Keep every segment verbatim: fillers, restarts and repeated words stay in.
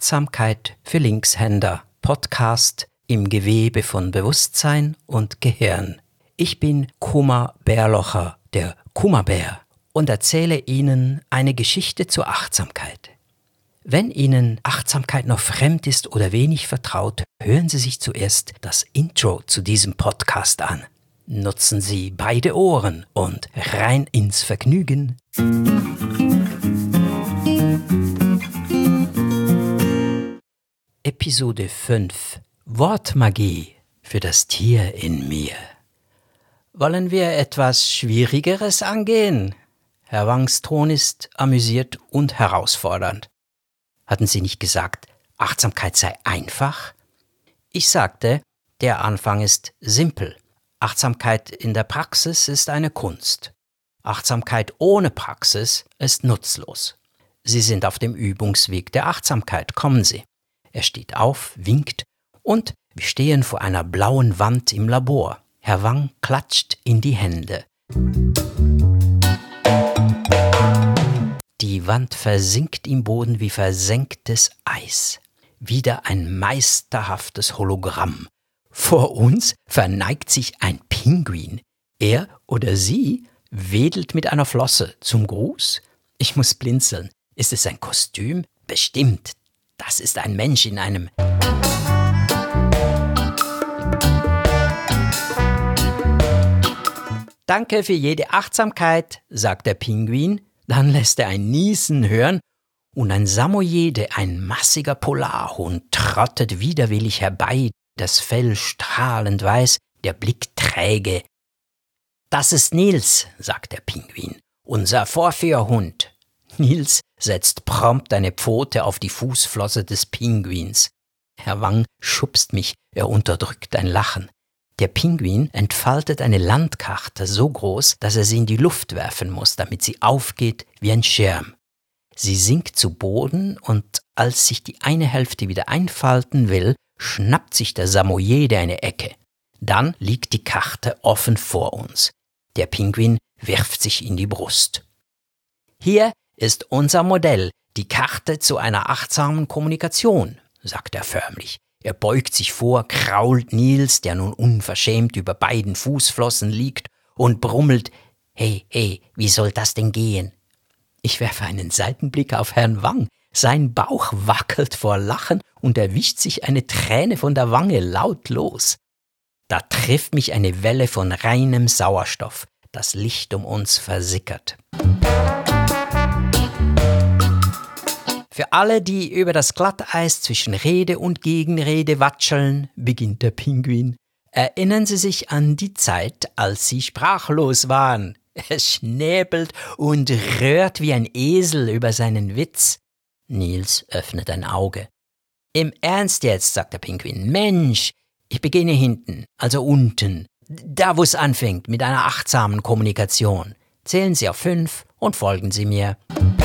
Achtsamkeit für Linkshänder, Podcast im Gewebe von Bewusstsein und Gehirn. Ich bin Kuma Bärlocher, der Kumabär, und erzähle Ihnen eine Geschichte zur Achtsamkeit. Wenn Ihnen Achtsamkeit noch fremd ist oder wenig vertraut, hören Sie sich zuerst das Intro zu diesem Podcast an. Nutzen Sie beide Ohren und rein ins Vergnügen. Episode fünf. Wortmagie für das Tier in mir. Wollen wir etwas Schwierigeres angehen? Herr Wangs Ton ist amüsiert und herausfordernd. Hatten Sie nicht gesagt, Achtsamkeit sei einfach? Ich sagte, der Anfang ist simpel. Achtsamkeit in der Praxis ist eine Kunst. Achtsamkeit ohne Praxis ist nutzlos. Sie sind auf dem Übungsweg der Achtsamkeit. Kommen Sie. Er steht auf, winkt und wir stehen vor einer blauen Wand im Labor. Herr Wang klatscht in die Hände. Die Wand versinkt im Boden wie versenktes Eis. Wieder ein meisterhaftes Hologramm. Vor uns verneigt sich ein Pinguin. Er oder sie wedelt mit einer Flosse zum Gruß. Ich muss blinzeln. Ist es ein Kostüm? Bestimmt. Das ist ein Mensch in einem... Danke für jede Achtsamkeit, sagt der Pinguin. Dann lässt er ein Niesen hören und ein Samoyede, ein massiger Polarhund, trottet widerwillig herbei, das Fell strahlend weiß, der Blick träge. Das ist Nils, sagt der Pinguin, unser Vorführhund. Nils setzt prompt eine Pfote auf die Fußflosse des Pinguins. Herr Wang schubst mich, er unterdrückt ein Lachen. Der Pinguin entfaltet eine Landkarte so groß, dass er sie in die Luft werfen muss, damit sie aufgeht wie ein Schirm. Sie sinkt zu Boden und als sich die eine Hälfte wieder einfalten will, schnappt sich der Samoyede eine Ecke. Dann liegt die Karte offen vor uns. Der Pinguin wirft sich in die Brust. Hier ist unser Modell, die Karte zu einer achtsamen Kommunikation, sagt er förmlich. Er beugt sich vor, krault Nils, der nun unverschämt über beiden Fußflossen liegt, und brummelt, »Hey, hey, wie soll das denn gehen?« Ich werfe einen Seitenblick auf Herrn Wang. Sein Bauch wackelt vor Lachen und er wischt sich eine Träne von der Wange lautlos. Da trifft mich eine Welle von reinem Sauerstoff. Das Licht um uns versickert. Für alle, die über das Glatteis zwischen Rede und Gegenrede watscheln, beginnt der Pinguin, erinnern Sie sich an die Zeit, als Sie sprachlos waren. Er schnäbelt und röhrt wie ein Esel über seinen Witz. Nils öffnet ein Auge. Im Ernst jetzt, sagt der Pinguin, Mensch, ich beginne hinten, also unten, da wo es anfängt mit einer achtsamen Kommunikation. Zählen Sie auf fünf und folgen Sie mir.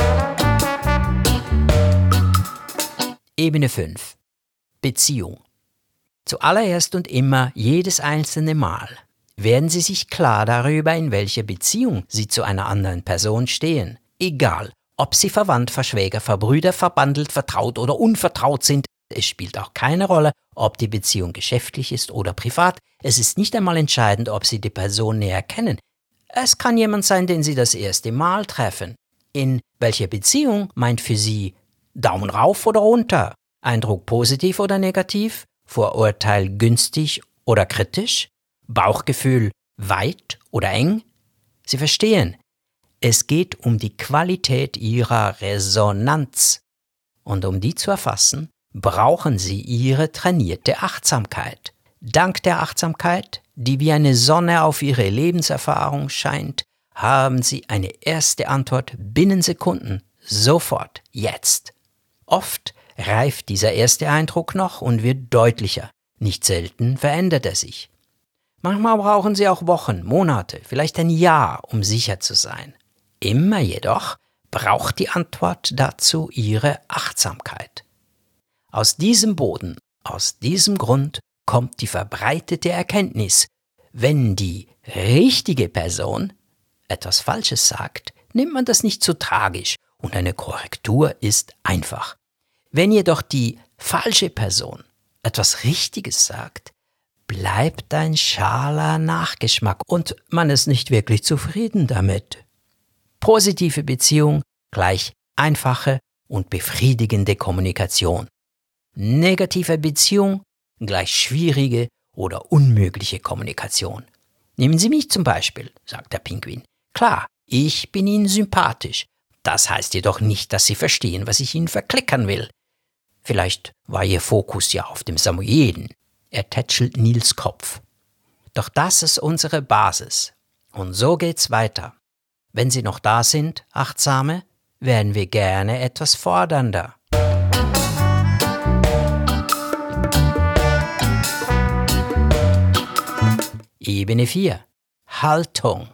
Ebene fünf. Beziehung. Zuallererst und immer, jedes einzelne Mal, werden Sie sich klar darüber, in welcher Beziehung Sie zu einer anderen Person stehen. Egal, ob Sie verwandt, verschwäger, verbrüder, verbandelt, vertraut oder unvertraut sind, es spielt auch keine Rolle, ob die Beziehung geschäftlich ist oder privat. Es ist nicht einmal entscheidend, ob Sie die Person näher kennen. Es kann jemand sein, den Sie das erste Mal treffen. In welcher Beziehung meint für Sie Daumen rauf oder runter? Eindruck positiv oder negativ? Vorurteil günstig oder kritisch? Bauchgefühl weit oder eng? Sie verstehen, es geht um die Qualität Ihrer Resonanz. Und um die zu erfassen, brauchen Sie Ihre trainierte Achtsamkeit. Dank der Achtsamkeit, die wie eine Sonne auf Ihre Lebenserfahrung scheint, haben Sie eine erste Antwort binnen Sekunden, sofort, jetzt. Oft reift dieser erste Eindruck noch und wird deutlicher. Nicht selten verändert er sich. Manchmal brauchen Sie auch Wochen, Monate, vielleicht ein Jahr, um sicher zu sein. Immer jedoch braucht die Antwort dazu Ihre Achtsamkeit. Aus diesem Boden, aus diesem Grund kommt die verbreitete Erkenntnis, wenn die richtige Person etwas Falsches sagt, nimmt man das nicht so tragisch und eine Korrektur ist einfach. Wenn jedoch die falsche Person etwas Richtiges sagt, bleibt ein schaler Nachgeschmack und man ist nicht wirklich zufrieden damit. Positive Beziehung gleich einfache und befriedigende Kommunikation. Negative Beziehung gleich schwierige oder unmögliche Kommunikation. Nehmen Sie mich zum Beispiel, sagt der Pinguin. Klar, ich bin Ihnen sympathisch. Das heißt jedoch nicht, dass Sie verstehen, was ich Ihnen verklickern will. Vielleicht war Ihr Fokus ja auf dem Samoyeden. Er tätschelt Nils Kopf. Doch das ist unsere Basis. Und so geht's weiter. Wenn Sie noch da sind, Achtsame, werden wir gerne etwas fordernder. Ebene vier. Haltung.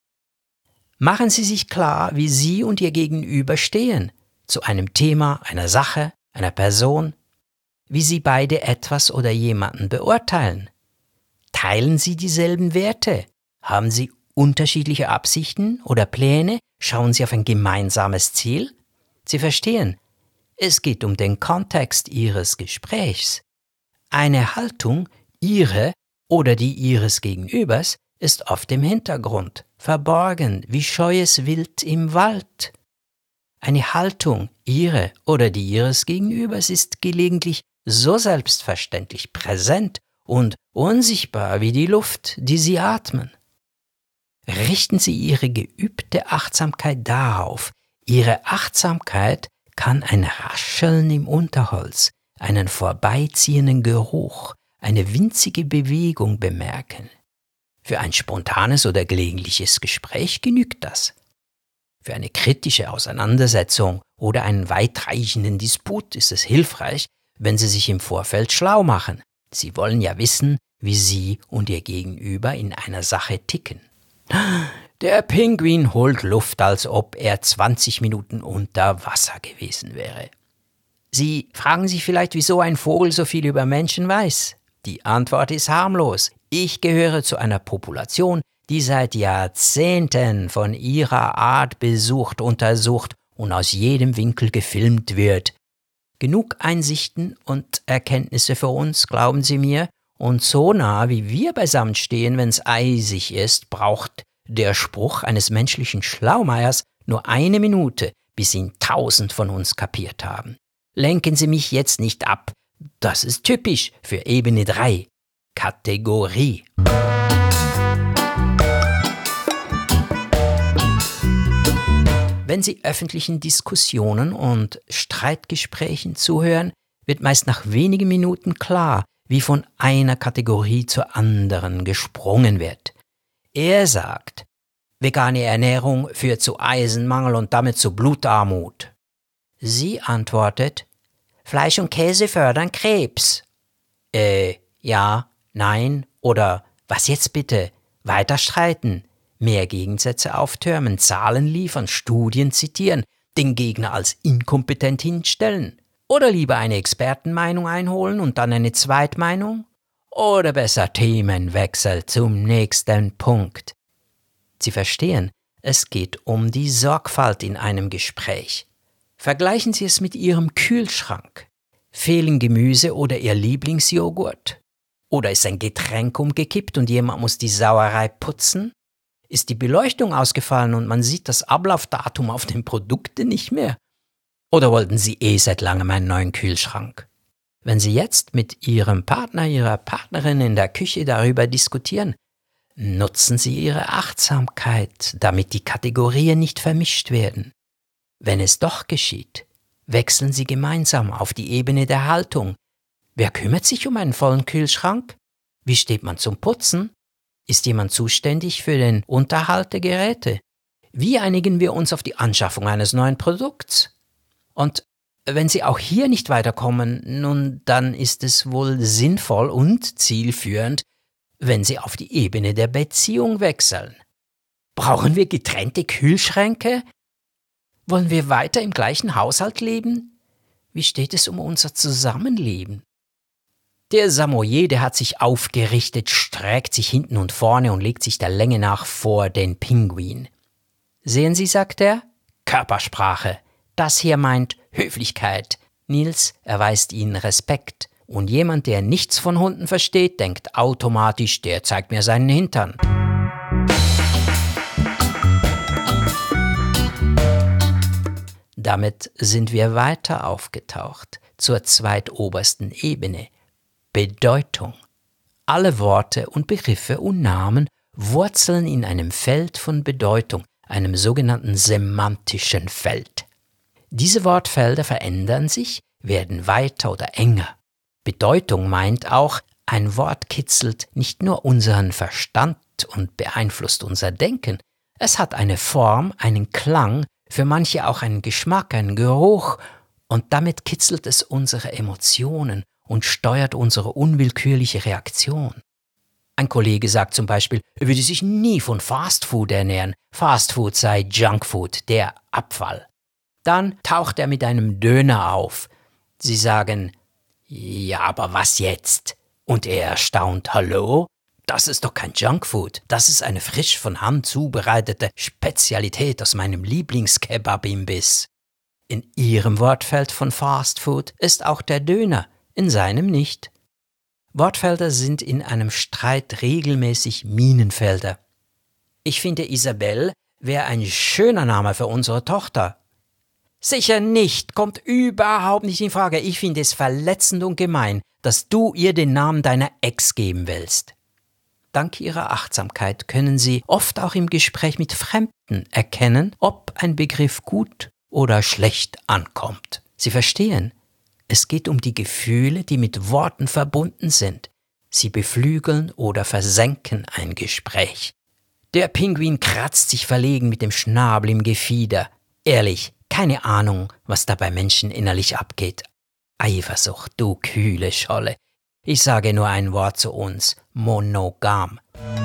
Machen Sie sich klar, wie Sie und Ihr Gegenüber stehen, zu einem Thema, einer Sache, einer Person, wie Sie beide etwas oder jemanden beurteilen. Teilen Sie dieselben Werte? Haben Sie unterschiedliche Absichten oder Pläne? Schauen Sie auf ein gemeinsames Ziel? Sie verstehen, es geht um den Kontext Ihres Gesprächs. Eine Haltung, Ihre oder die Ihres Gegenübers, ist oft im Hintergrund, verborgen wie scheues Wild im Wald. Eine Haltung, Ihre oder die Ihres Gegenübers, ist gelegentlich so selbstverständlich präsent und unsichtbar wie die Luft, die Sie atmen. Richten Sie Ihre geübte Achtsamkeit darauf. Ihre Achtsamkeit kann ein Rascheln im Unterholz, einen vorbeiziehenden Geruch, eine winzige Bewegung bemerken. Für ein spontanes oder gelegentliches Gespräch genügt das. Für eine kritische Auseinandersetzung oder einen weitreichenden Disput ist es hilfreich, wenn Sie sich im Vorfeld schlau machen. Sie wollen ja wissen, wie Sie und Ihr Gegenüber in einer Sache ticken. Der Pinguin holt Luft, als ob er zwanzig Minuten unter Wasser gewesen wäre. Sie fragen sich vielleicht, wieso ein Vogel so viel über Menschen weiß. Die Antwort ist harmlos. Ich gehöre zu einer Population, die seit Jahrzehnten von ihrer Art besucht, untersucht und aus jedem Winkel gefilmt wird. Genug Einsichten und Erkenntnisse für uns, glauben Sie mir, und so nah wie wir beisammen stehen, wenn's eisig ist, braucht der Spruch eines menschlichen Schlaumeiers nur eine Minute, bis ihn tausend von uns kapiert haben. Lenken Sie mich jetzt nicht ab. Das ist typisch für Ebene drei. Kategorie. Wenn Sie öffentlichen Diskussionen und Streitgesprächen zuhören, wird meist nach wenigen Minuten klar, wie von einer Kategorie zur anderen gesprungen wird. Er sagt, vegane Ernährung führt zu Eisenmangel und damit zu Blutarmut. Sie antwortet, Fleisch und Käse fördern Krebs. Äh, ja, nein oder was jetzt bitte? Weiter streiten, mehr Gegensätze auftürmen, Zahlen liefern, Studien zitieren, den Gegner als inkompetent hinstellen. Oder lieber eine Expertenmeinung einholen und dann eine Zweitmeinung? Oder besser Themenwechsel zum nächsten Punkt. Sie verstehen, es geht um die Sorgfalt in einem Gespräch. Vergleichen Sie es mit Ihrem Kühlschrank. Fehlen Gemüse oder Ihr Lieblingsjoghurt? Oder ist ein Getränk umgekippt und jemand muss die Sauerei putzen? Ist die Beleuchtung ausgefallen und man sieht das Ablaufdatum auf den Produkten nicht mehr? Oder wollten Sie eh seit langem einen neuen Kühlschrank? Wenn Sie jetzt mit Ihrem Partner, Ihrer Partnerin in der Küche darüber diskutieren, nutzen Sie Ihre Achtsamkeit, damit die Kategorien nicht vermischt werden. Wenn es doch geschieht, wechseln Sie gemeinsam auf die Ebene der Haltung. Wer kümmert sich um einen vollen Kühlschrank? Wie steht man zum Putzen? Ist jemand zuständig für den Unterhalt der Geräte? Wie einigen wir uns auf die Anschaffung eines neuen Produkts? Und wenn Sie auch hier nicht weiterkommen, nun, dann ist es wohl sinnvoll und zielführend, wenn Sie auf die Ebene der Beziehung wechseln. Brauchen wir getrennte Kühlschränke? Wollen wir weiter im gleichen Haushalt leben? Wie steht es um unser Zusammenleben? Der Samoyede hat sich aufgerichtet, streckt sich hinten und vorne und legt sich der Länge nach vor den Pinguin. Sehen Sie, sagt er, Körpersprache. Das hier meint Höflichkeit. Nils erweist ihnen Respekt. Und jemand, der nichts von Hunden versteht, denkt automatisch, der zeigt mir seinen Hintern. Damit sind wir weiter aufgetaucht zur zweitobersten Ebene, Bedeutung. Alle Worte und Begriffe und Namen wurzeln in einem Feld von Bedeutung, einem sogenannten semantischen Feld. Diese Wortfelder verändern sich, werden weiter oder enger. Bedeutung meint auch, ein Wort kitzelt nicht nur unseren Verstand und beeinflusst unser Denken, es hat eine Form, einen Klang, für manche auch einen Geschmack, einen Geruch, und damit kitzelt es unsere Emotionen und steuert unsere unwillkürliche Reaktion. Ein Kollege sagt zum Beispiel, er würde sich nie von Fastfood ernähren, Fastfood sei Junkfood, der Abfall. Dann taucht er mit einem Döner auf. Sie sagen, ja, aber was jetzt? Und er erstaunt, hallo? Das ist doch kein Junkfood, das ist eine frisch von Hand zubereitete Spezialität aus meinem Lieblingskebab-Imbiss. In Ihrem Wortfeld von Fastfood ist auch der Döner, in seinem nicht. Wortfelder sind in einem Streit regelmäßig Minenfelder. Ich finde, Isabelle wäre ein schöner Name für unsere Tochter. Sicher nicht, kommt überhaupt nicht in Frage. Ich finde es verletzend und gemein, dass du ihr den Namen deiner Ex geben willst. Dank ihrer Achtsamkeit können Sie oft auch im Gespräch mit Fremden erkennen, ob ein Begriff gut oder schlecht ankommt. Sie verstehen, es geht um die Gefühle, die mit Worten verbunden sind. Sie beflügeln oder versenken ein Gespräch. Der Pinguin kratzt sich verlegen mit dem Schnabel im Gefieder. Ehrlich, keine Ahnung, was da bei Menschen innerlich abgeht. Eifersucht, du kühle Scholle. Ich sage nur ein Wort zu uns, monogam.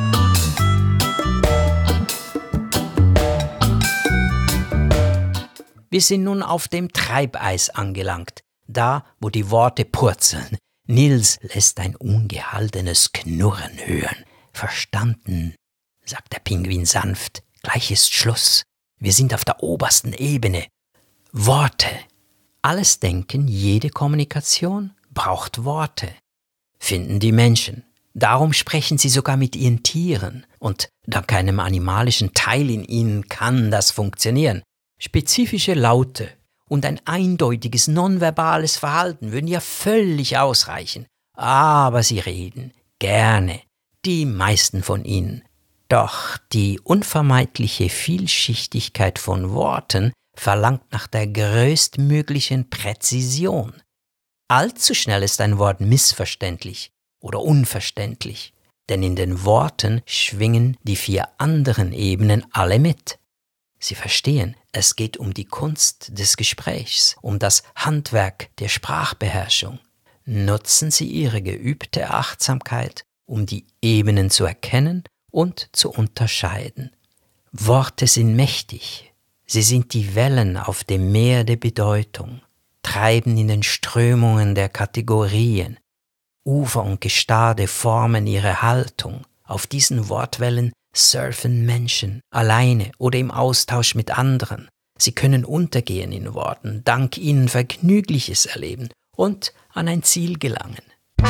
Wir sind nun auf dem Treibeis angelangt, da, wo die Worte purzeln. Nils lässt ein ungehaltenes Knurren hören. Verstanden, sagt der Pinguin sanft. Gleich ist Schluss. Wir sind auf der obersten Ebene. Worte. Alles Denken, jede Kommunikation braucht Worte. Finden die Menschen. Darum sprechen sie sogar mit ihren Tieren. Und dank einem animalischen Teil in ihnen kann das funktionieren. Spezifische Laute und ein eindeutiges nonverbales Verhalten würden ja völlig ausreichen. Aber sie reden gerne, die meisten von ihnen. Doch die unvermeidliche Vielschichtigkeit von Worten verlangt nach der größtmöglichen Präzision. Allzu schnell ist ein Wort missverständlich oder unverständlich, denn in den Worten schwingen die vier anderen Ebenen alle mit. Sie verstehen, es geht um die Kunst des Gesprächs, um das Handwerk der Sprachbeherrschung. Nutzen Sie Ihre geübte Achtsamkeit, um die Ebenen zu erkennen und zu unterscheiden. Worte sind mächtig. Sie sind die Wellen auf dem Meer der Bedeutung, treiben in den Strömungen der Kategorien. Ufer und Gestade formen ihre Haltung. Auf diesen Wortwellen surfen Menschen, alleine oder im Austausch mit anderen. Sie können untergehen in Worten, dank ihnen Vergnügliches erleben und an ein Ziel gelangen.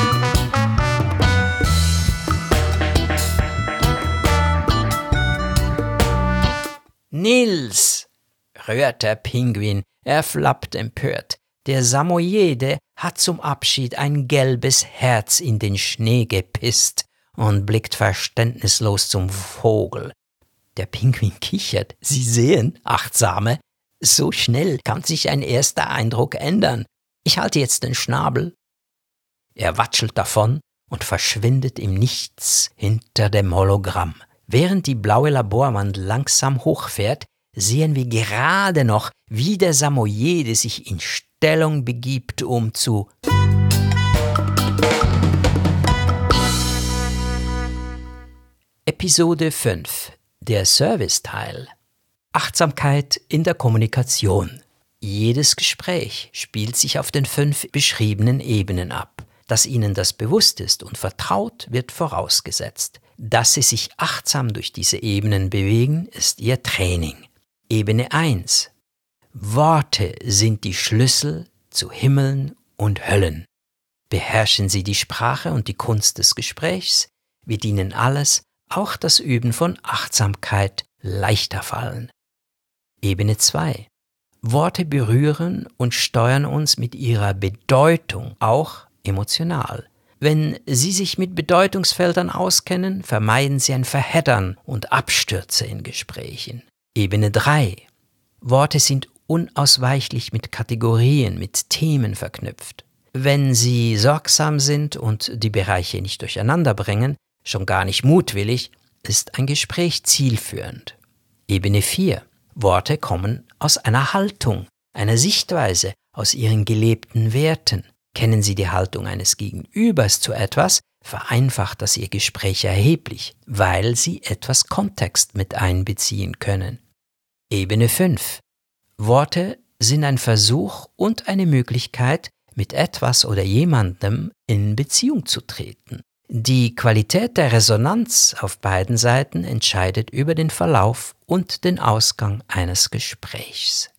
Nils, rührt der Pinguin, er flappt empört. Der Samoyede hat zum Abschied ein gelbes Herz in den Schnee gepisst und blickt verständnislos zum Vogel. Der Pinguin kichert. Sie sehen, Achtsame, so schnell kann sich ein erster Eindruck ändern. Ich halte jetzt den Schnabel. Er watschelt davon und verschwindet im Nichts hinter dem Hologramm. Während die blaue Laborwand langsam hochfährt, sehen wir gerade noch, wie der Samoyede sich in Stellung begibt, um zu Episode fünf. Der Serviceteil. Achtsamkeit in der Kommunikation. Jedes Gespräch spielt sich auf den fünf beschriebenen Ebenen ab. Dass Ihnen das bewusst ist und vertraut, wird vorausgesetzt. Dass Sie sich achtsam durch diese Ebenen bewegen, ist Ihr Training. Ebene eins. Worte sind die Schlüssel, zu Himmeln und Höllen. Beherrschen Sie die Sprache und die Kunst des Gesprächs, wird Ihnen alles, auch das Üben von Achtsamkeit, leichter fallen. Ebene zwei. Worte berühren und steuern uns mit ihrer Bedeutung, auch emotional. Wenn Sie sich mit Bedeutungsfeldern auskennen, vermeiden Sie ein Verheddern und Abstürze in Gesprächen. Ebene drei. Worte sind unausweichlich mit Kategorien, mit Themen verknüpft. Wenn Sie sorgsam sind und die Bereiche nicht durcheinander bringen, schon gar nicht mutwillig, ist ein Gespräch zielführend. Ebene vier. Worte kommen aus einer Haltung, einer Sichtweise, aus Ihren gelebten Werten. Kennen Sie die Haltung eines Gegenübers zu etwas, vereinfacht das Ihr Gespräch erheblich, weil Sie etwas Kontext mit einbeziehen können. Ebene fünf. Worte sind ein Versuch und eine Möglichkeit, mit etwas oder jemandem in Beziehung zu treten. Die Qualität der Resonanz auf beiden Seiten entscheidet über den Verlauf und den Ausgang eines Gesprächs.